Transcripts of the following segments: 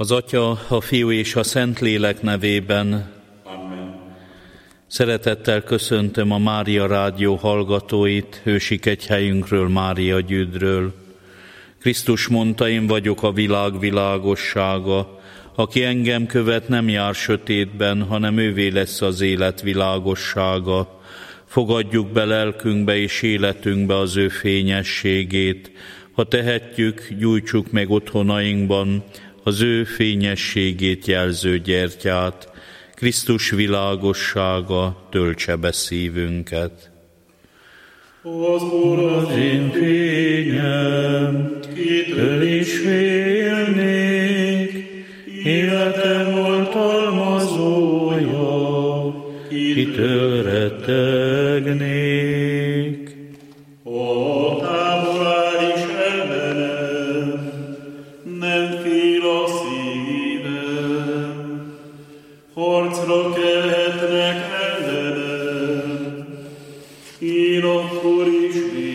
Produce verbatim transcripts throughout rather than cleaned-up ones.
Az Atya, a Fiú és a Szentlélek nevében. Amen. Szeretettel köszöntöm a Mária Rádió hallgatóit, hősik egyhelyünkről, Mária Gyüdről. Krisztus mondta, én vagyok a világ világossága. Aki engem követ, nem jár sötétben, hanem ővé lesz az élet világossága. Fogadjuk be lelkünkbe és életünkbe az ő fényességét. Ha tehetjük, gyújtsuk meg otthonainkban az ő fényességét jelző gyertyát. Krisztus világossága töltse be szívünket. Az Úr az én fényem, kitől is félnék, életem oltalmazója, kitől rettegnék. A távol áll is ellenem, nem fél a szívem, harcra kelhetnek ellenem, én akkor is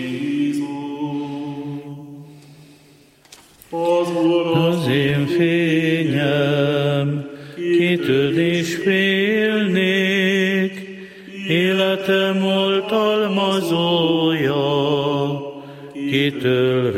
bízom. Az Úr Az én fényem, kitől is félnék, életem oltalmazója, kitől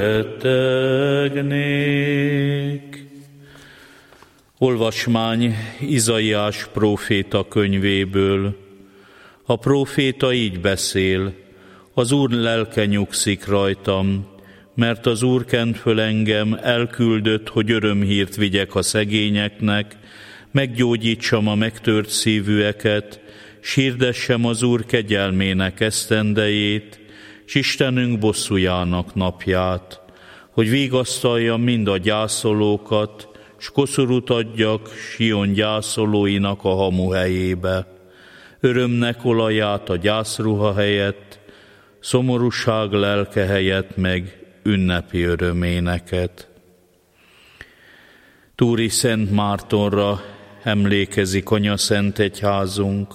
rettegnék. Olvasmány Izaiás próféta könyvéből. A próféta így beszél: az Úr lelke nyugszik rajtam, mert az Úr kent föl engem, elküldött, hogy örömhírt vigyek a szegényeknek, meggyógyítsam a megtört szívűeket, s hirdessem az Úr kegyelmének esztendejét, s Istenünk bosszújának napját, hogy vigasztaljam mind a gyászolókat, s koszorút adjak Sion gyászolóinak a hamuhelyébe. Örömnek olaját a gyászruha helyett, szomorúság lelke helyett meg ünnepi öröméneket. Túri Szent Mártonra emlékezik Anyaszent Egyházunk.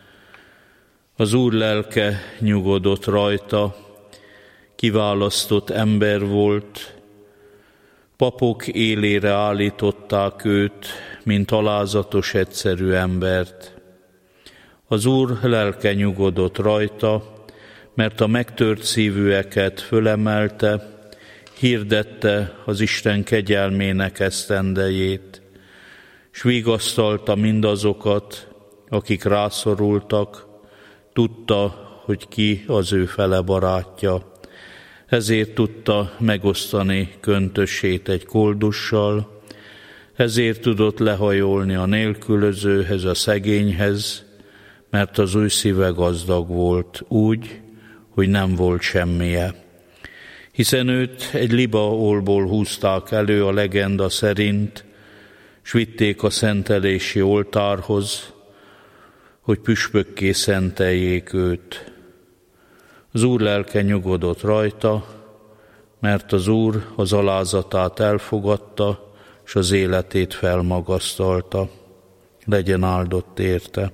Az Úr lelke nyugodott rajta, kiválasztott ember volt, papok élére állították őt, mint alázatos egyszerű embert. Az Úr lelke nyugodott rajta, mert a megtört szívűeket fölemelte, hirdette az Isten kegyelmének esztendejét, s vigasztalta mindazokat, akik rászorultak, tudta, hogy ki az ő fele barátja. Ezért tudta megosztani köntösét egy koldussal, ezért tudott lehajolni a nélkülözőhez, a szegényhez, mert az ő szíve gazdag volt úgy, hogy nem volt semmije. Hiszen őt egy libaolból húzták elő a legenda szerint, s vitték a szentelési oltárhoz, hogy püspökké szenteljék őt. Az Úr lelke nyugodott rajta, mert az Úr az alázatát elfogadta, s az életét felmagasztalta. Legyen áldott érte.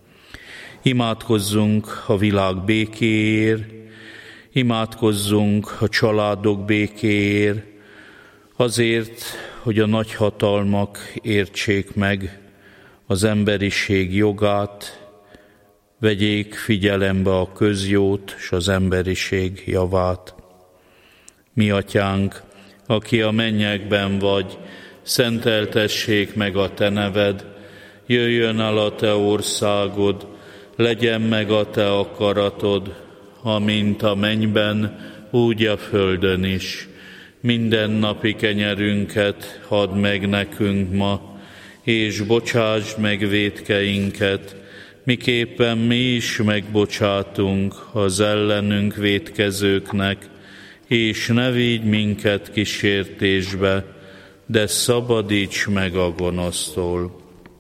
Imádkozzunk a világ békéért, imádkozzunk a családok békéért, azért, hogy a nagyhatalmak értsék meg az emberiség jogát, vegyék figyelembe a közjót s az emberiség javát. Mi Atyánk, aki a mennyekben vagy, szenteltessék meg a te neved, jöjjön el a te országod, legyen meg a te akaratod, amint a mennyben, úgy a földön is. Minden napi kenyerünket add meg nekünk ma, és bocsásd meg vétkeinket, miképpen mi is megbocsátunk az ellenünk vétkezőknek, és ne vigy minket kísértésbe, de szabadíts meg a gonosztól.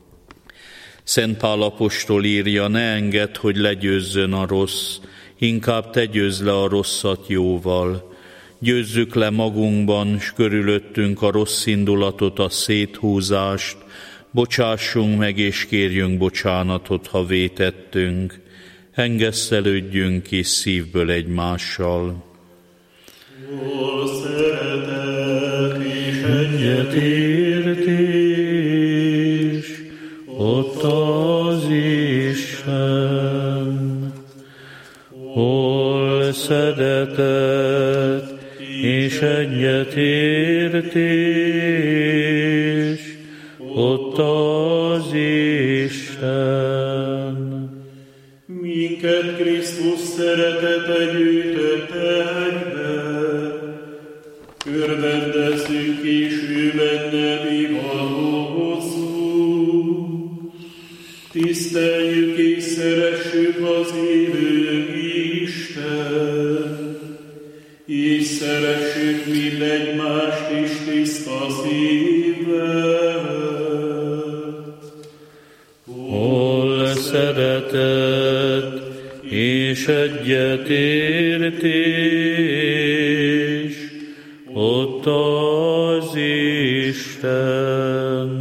Szent Pál apostol írja, ne engedd, hogy legyőzzön a rossz, inkább te győzd le a rosszat jóval. Győzzük le magunkban, s körülöttünk a rossz indulatot, a széthúzást, bocsássunk meg és kérjünk bocsánatot, ha vétettünk. Engesztelődjünk ki szívből egymással. Ó, szeretet és egyetértés, egyetértés, ott az Isten. Minket Krisztus szeretete gyűjtött egybe, örvendezzünk és ő benne mi valózzunk. Tiszteljük és szeressük az élő Isten, és szeressük mind egymást is tiszta szívvel. Hol szeretet és egyetértés, ott az Isten.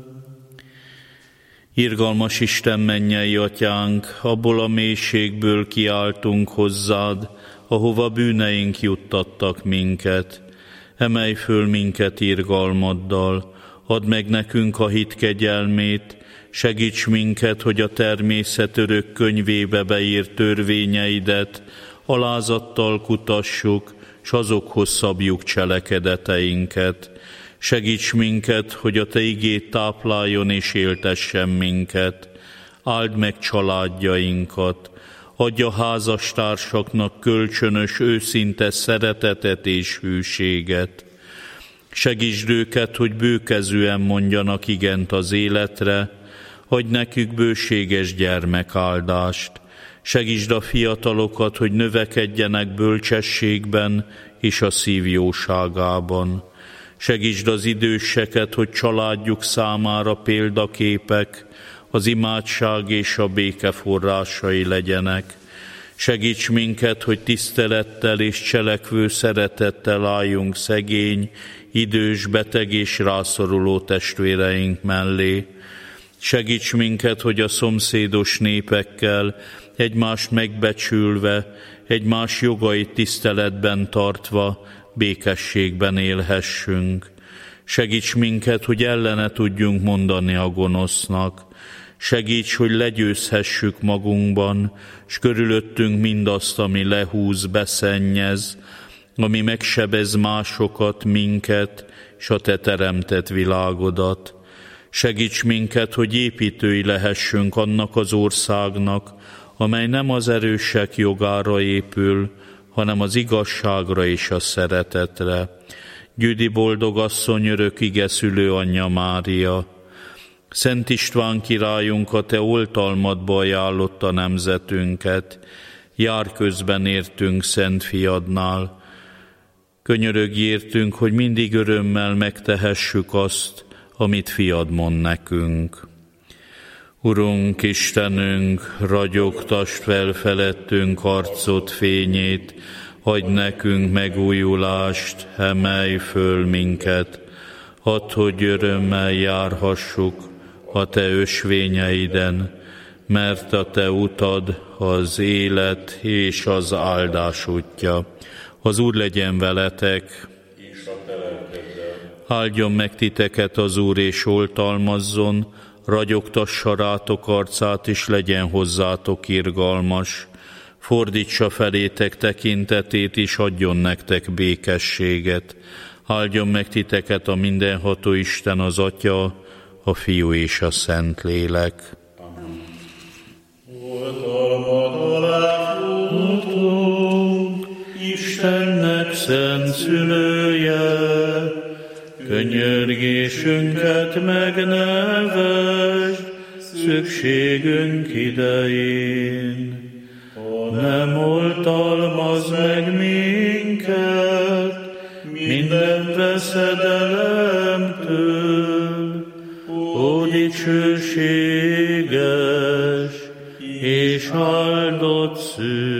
Irgalmas Isten, mennyei Atyánk, abból a mélységből kiáltunk hozzád, ahova bűneink juttattak minket. Emelj föl minket irgalmaddal, add meg nekünk a hit kegyelmét, segíts minket, hogy a természet örök könyvébe beírt törvényeidet alázattal kutassuk, s azokhoz szabjuk cselekedeteinket. Segíts minket, hogy a Te igéd tápláljon és éltessen minket. Áld meg családjainkat, adj a házastársaknak kölcsönös, őszinte szeretetet és hűséget. Segítsd őket, hogy bőkezűen mondjanak igent az életre, adj nekük bőséges gyermekáldást. Segítsd a fiatalokat, hogy növekedjenek bölcsességben és a szív jóságában. Segítsd az időseket, hogy családjuk számára példaképek, az imádság és a béke forrásai legyenek. Segíts minket, hogy tisztelettel és cselekvő szeretettel álljunk szegény, idős, beteg és rászoruló testvéreink mellé. Segíts minket, hogy a szomszédos népekkel egymást megbecsülve, egymás jogait tiszteletben tartva, békességben élhessünk. Segíts minket, hogy ellene tudjunk mondani a gonosznak. Segíts, hogy legyőzhessük magunkban, s körülöttünk mindazt, ami lehúz, beszennyez, ami megsebez másokat, minket, s a Te teremtett világodat. Segíts minket, hogy építői lehessünk annak az országnak, amely nem az erősek jogára épül, hanem az igazságra és a szeretetre. Gyüdi boldogasszony, örök ige szülő anyja Mária, Szent István királyunk, a Te oltalmadba ajánlotta nemzetünket, jár közben értünk Szent Fiadnál. Könyörögj értünk, hogy mindig örömmel megtehessük azt, amit Fiad mond nekünk. Urunk, Istenünk, ragyogtasd fel felettünk arcod fényét, adj nekünk megújulást, emelj föl minket, add, hogy örömmel járhassuk a Te ösvényeiden, mert a Te utad az élet és az áldás útja. Az Úr legyen veletek, áldjon meg titeket az Úr, és oltalmazzon, ragyogtassa rátok arcát, és legyen hozzátok irgalmas. Fordítsa felétek tekintetét, és adjon nektek békességet. Áldjon meg titeket a mindenható Isten, az Atya, a Fiú és a Szentlélek. Amen. Oltalmad alá futunk, Istennek szent szülője, könyörgésünket megnevesd szükségünk idején. Nem oltalmazz meg minket minden veszedelemtől, ó dicsőséges és áldott Szűz.